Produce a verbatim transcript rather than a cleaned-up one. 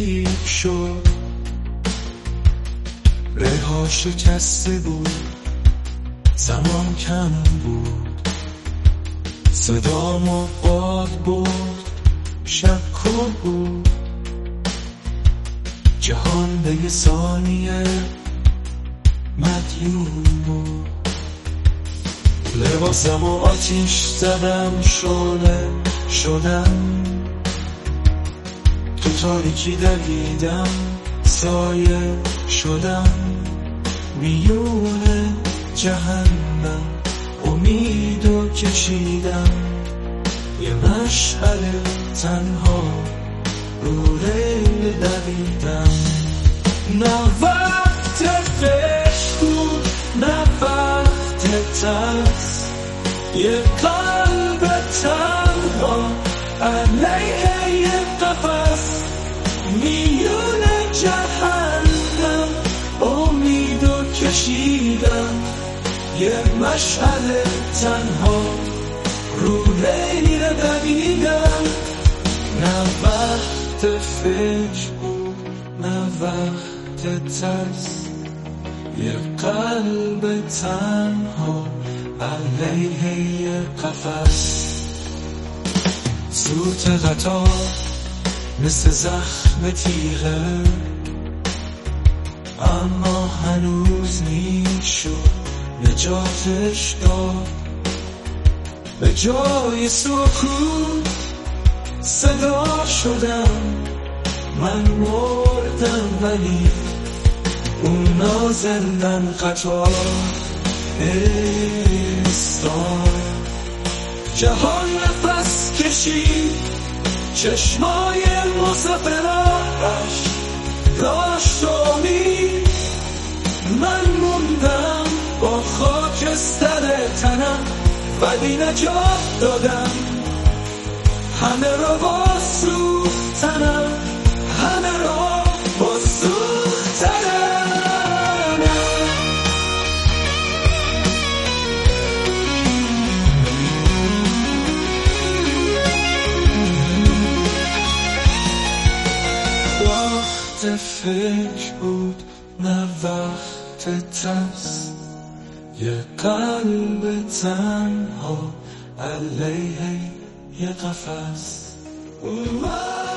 نزدیک شد، رها شکسته بود، زمان کم بود، صدامو باد برد، شک و بود، جهان به یه ثانیه مدیون بود. لباسم و آتیش زدم، شعله شدم، تو تاریکی دویدم، سایه شدم، میون جهنم امیدو کشیدم، یه مشعل تنها رو ریل دویدم. نه وقت فکر بود، نه وقت ترس، یه قلب تنها علیه یه قفس، میون جهنم امیدو کشیدم، یه مشعل تنها رو ریل دویدم. نه وقت فکر بود، نه وقت ترس، یه قلب تنها علیه یه قفس. سوت قطار مثل زخم تیغه، اما هنوز میشد نجاتش داد. به جای سکوت صدا شدم، من مردم ولی اونا زندن قطار ایستاد. جهان نفس کشید، چشمای مسافراش داشت امید، من موندم با خاکستر تنم ولی نجات دادم. همه رو با سوختنم، همه رو با سوختنم. وقت فکر بود، نه وقت ترس، یه قلب تنها علیه یه قفس.